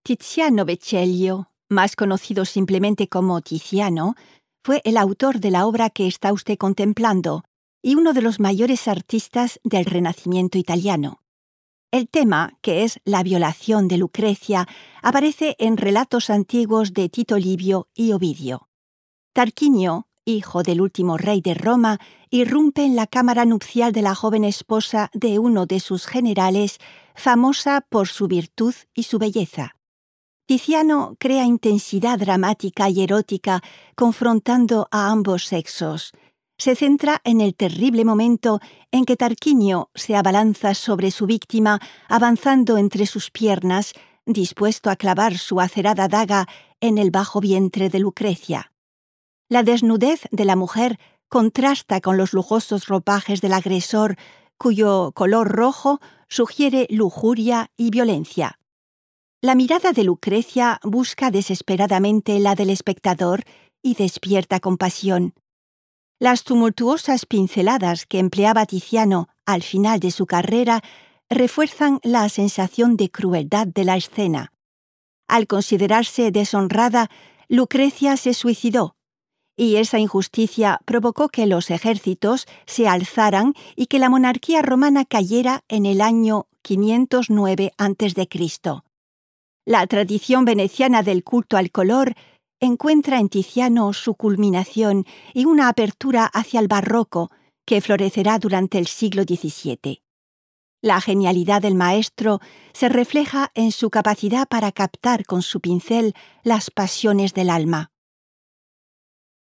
Tiziano Vecellio, más conocido simplemente como Tiziano, fue el autor de la obra que está usted contemplando y uno de los mayores artistas del Renacimiento italiano. El tema, que es la violación de Lucrecia, aparece en relatos antiguos de Tito Livio y Ovidio. Tarquinio, hijo del último rey de Roma, irrumpe en la cámara nupcial de la joven esposa de uno de sus generales, famosa por su virtud y su belleza. Tiziano crea intensidad dramática y erótica confrontando a ambos sexos. Se centra en el terrible momento en que Tarquinio se abalanza sobre su víctima, avanzando entre sus piernas, dispuesto a clavar su acerada daga en el bajo vientre de Lucrecia. La desnudez de la mujer contrasta con los lujosos ropajes del agresor, cuyo color rojo sugiere lujuria y violencia. La mirada de Lucrecia busca desesperadamente la del espectador y despierta compasión. Las tumultuosas pinceladas que empleaba Tiziano al final de su carrera refuerzan la sensación de crueldad de la escena. Al considerarse deshonrada, Lucrecia se suicidó, y esa injusticia provocó que los ejércitos se alzaran y que la monarquía romana cayera en el año 509 a.C. La tradición veneciana del culto al color encuentra en Tiziano su culminación y una apertura hacia el barroco que florecerá durante el siglo XVII. La genialidad del maestro se refleja en su capacidad para captar con su pincel las pasiones del alma.